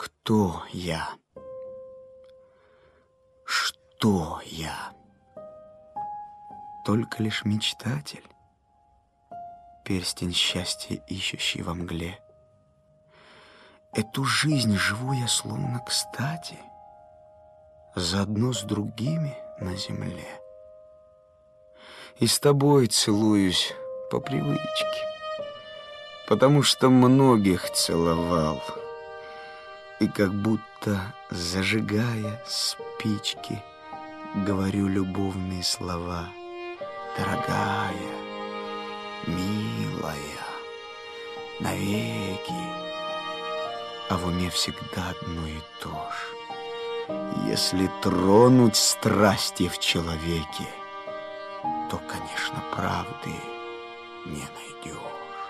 Кто я? Что я? Только лишь мечтатель, перстень счастья, ищущий во мгле. Эту жизнь живу я словно кстати, заодно с другими на земле. И с тобой целуюсь по привычке, потому что многих целовал. И как будто, зажигая спички, говорю любовные слова. Дорогая, милая, навеки. А в уме всегда одно и то же. Если тронуть страсти в человеке, то, конечно, правды не найдешь.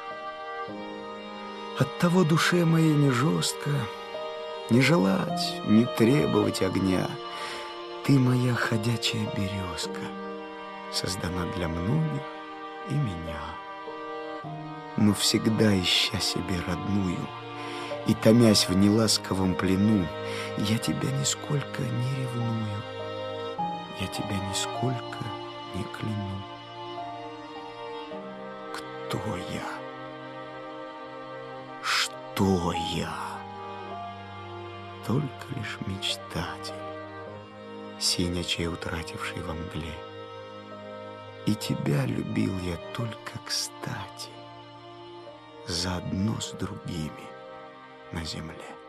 Оттого душе моей не жестко не желать, не требовать огня. Ты моя ходячая березка, создана для многих и меня. Но всегда ища себе родную и томясь в неласковом плену, я тебя нисколько не ревную, я тебя нисколько не кляну. Кто я? Что я? Только лишь мечтатель, синячей утративший во мгле. И тебя любил я только кстати, заодно с другими на земле.